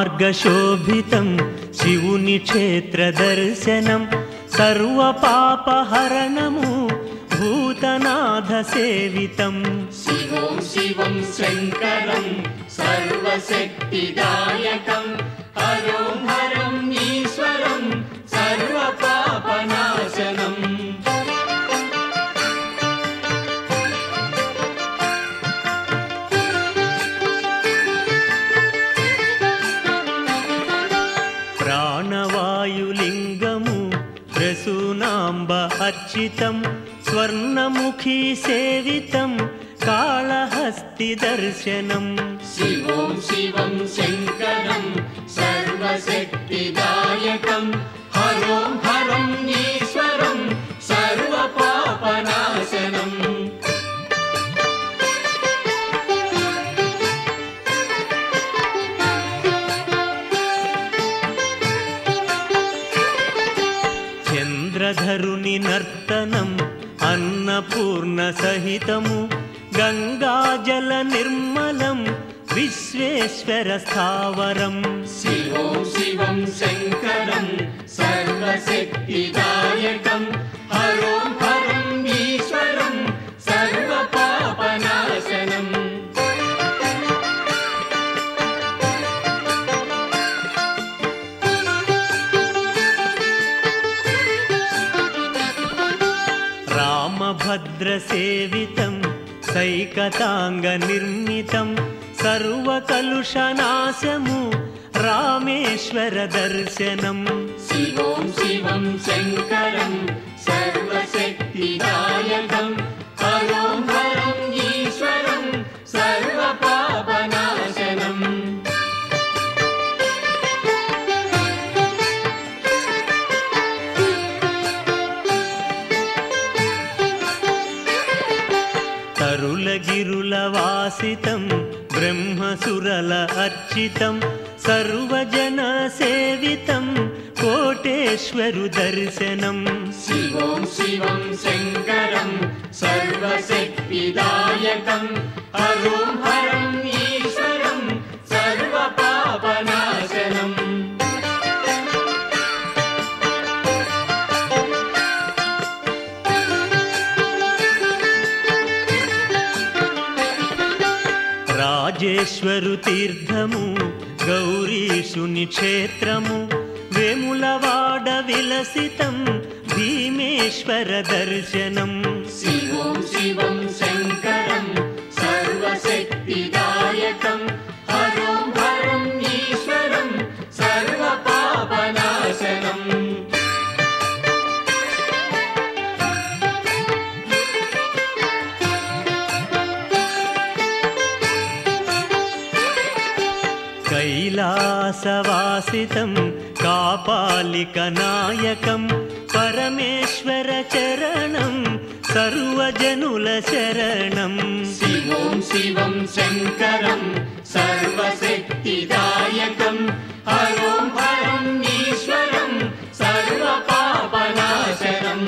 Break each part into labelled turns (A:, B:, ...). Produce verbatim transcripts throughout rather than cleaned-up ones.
A: మార్గశోభితం శివుని క్షేత్ర దర్శనం సర్వపాపహరణము భూతనాథ సేవితం
B: శివం శివం శంకరం సర్వశక్తిదాయకం హరోం హరం ఈశ్వరం సర్వపాపనాశనం
A: ప్రాణవాయులింగము ప్రసూనాంబ అర్చితం స్వర్ణముఖీ సేవితం కాళహస్తి దర్శనం
B: శివం శివం శంకరం సర్వశక్తిదాయకం హరోం హరం ఈశ్వరం సర్వపాపనాశనం
A: చంద్రధరుని నర్తనం అన్నపూర్ణ సహితము గంగాజల నిర్మలం విశ్వేశ్వర స్థావరం
B: శివం శివం శంకరం సర్వశక్తిదాయకం హరోం హరం ఈశ్వరం సర్వపాపనాశనం
A: రామభద్ర సేవితం సైకతాంగ నిర్మితం సర్వకలుషనాశము రామేశ్వర దర్శనం
B: శివం శివం శంకరం సర్వశక్తిదాయకం హరోం హరం ఈశ్వరం సర్వపాపనాశనం
A: తరులగిరుల వాసితం బ్రహ్మసురల అర్చితం సర్వజన సేవితం కోటేశ్వరు దర్శనం
B: శివం శివం శంకరం సర్వశక్తిదాయకం హరోం హరం ఈశ్వరం సర్వపాపనాశనం
A: రాజేశ్వరు తీర్థము గౌరీశుని క్షేత్రము వేములవాడ విలసితం భీమేశ్వర దర్శనం
B: శివం శివం శంకరం సర్వశక్తిదాయకం హరోం హరం ఈశ్వరం సర్వపాపనాశనం
A: కైలాసవాసితం కాపాలికనాయకం పరమేశ్వర చరణం సర్వజనుల శరణం
B: శివం శివం శంకరం సర్వశక్తిదాయకం హరోం హరం ఈశ్వరం సర్వపాపనాశనం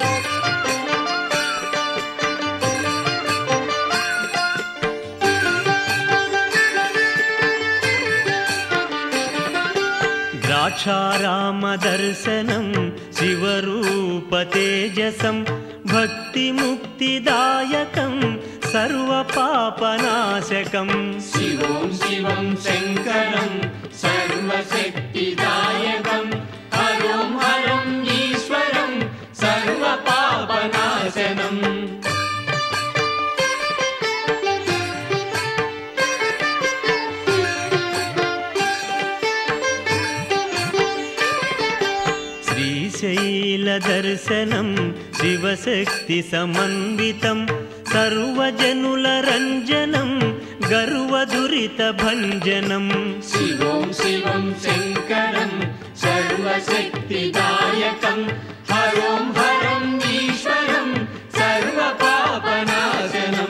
A: ద్రాక్షారామదర్శనం శివరూప తేజసం భక్తిముక్తిదాయకం సర్వపాపనాశకం
B: శివం శివం శంకరం సర్వశక్తిదాయకం హరోం హరం ఈశ్వరం సర్వపాపనాశనం
A: శ్రీశైల దర్శనం శివశక్తి సమన్వితం సర్వజనుల రంజనం గర్వదురిత భంజనం
B: శివం శివం శంకరం సర్వశక్తిదాయకం హరోం హరం ఈశ్వరం సర్వపాపనాశనం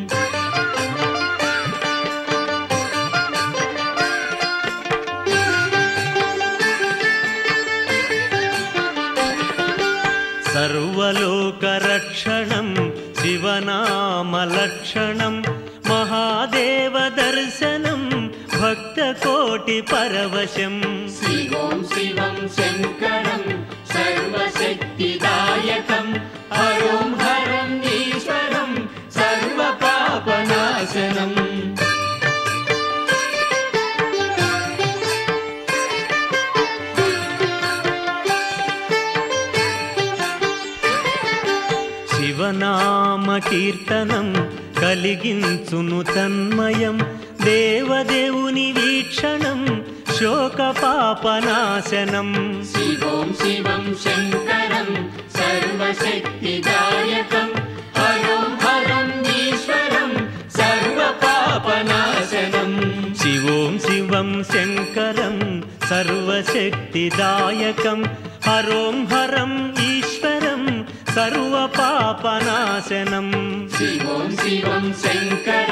A: సర్వలోకరక్షణం శివనామలక్షణం మహాదేవ దర్శనం భక్తకోటి పరవశం
B: శివం శివం శంకరం సర్వశక్తిదాయకం హరోం హరం ఈశ్వరం సర్వపాపనాశనం
A: శివనామ కీర్తనం కలిగించును తన్మయం దేవదేవుని వీక్షణం శోకపాపనాశనం
B: శివం శివం శంకరం సర్వశక్తిదాయకం హరోం హరం ఈశ్వరం సర్వపాపనాశనం
A: శివోం శివం శంకరం సర్వశక్తిదాయకం హరోం హరం ఈశ్వరం సర్వపాపనాశనం
B: శివం శివం శంకరం